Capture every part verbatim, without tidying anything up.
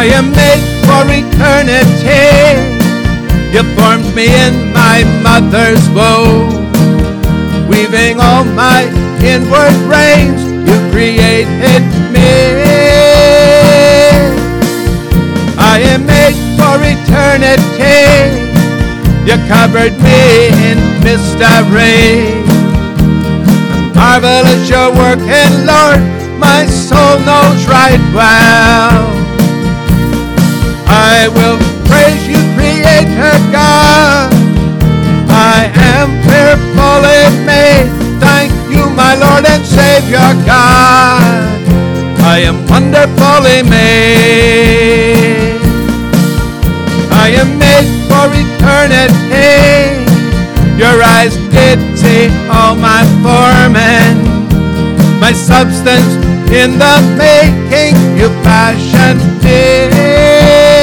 am made for eternity. You formed me in my mother's womb, weaving all my inward reins. You created me. I am made for eternity. You covered me in mystery. Marvelous your work, and Lord, my soul knows right well. I will praise you, Creator God. I am fearfully made. Thank you, my Lord and Savior God. I am wonderfully made. I am made for eternity. Your eyes did see all my forming, my substance in the making. You fashioned me.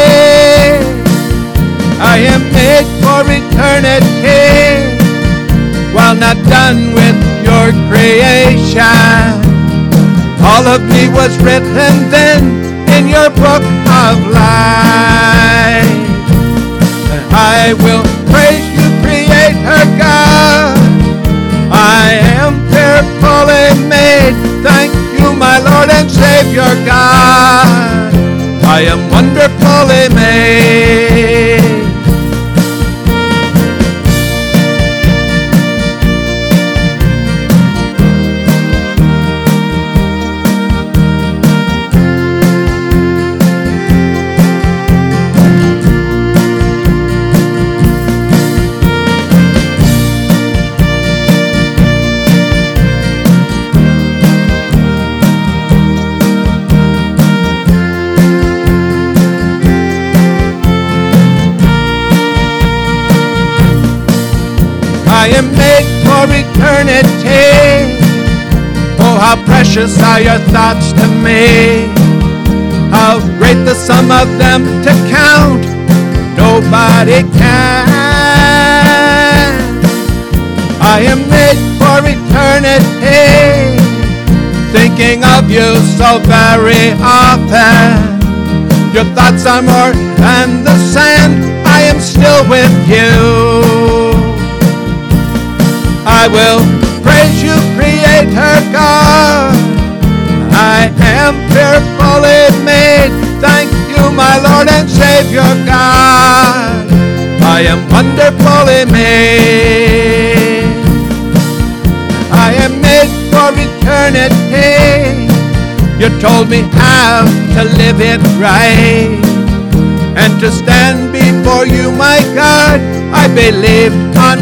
I am made for eternity. While not done with your creation, all of me was written then in your book of life. I will praise you, Creator God. I am fearfully made. Thank you, my Lord and Savior God. I am wonderfully made. I am made for eternity. Oh, how precious are your thoughts to me. How great the sum of them to count, nobody can. I am made for eternity, thinking of you so very often. Your thoughts are more than the sand. I am still with you. I will praise you, Creator God. I am fearfully made. Thank you, my Lord and Savior God. I am wonderfully made. I am made for eternity. You told me how to live it right, and to stand before you, my God, I believed on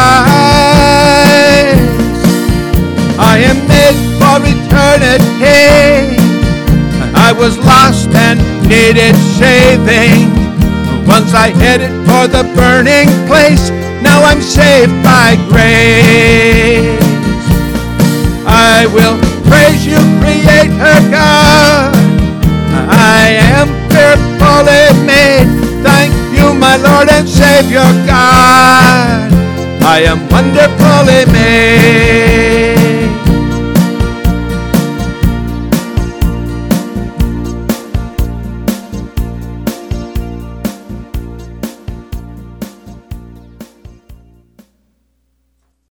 Christ. I am made for eternity. I was lost and needed saving. Once I headed for the burning place, now I'm saved by grace. I will praise you, Creator God. I am fearfully made. Thank you, my Lord and Savior God. I am wonderfully made.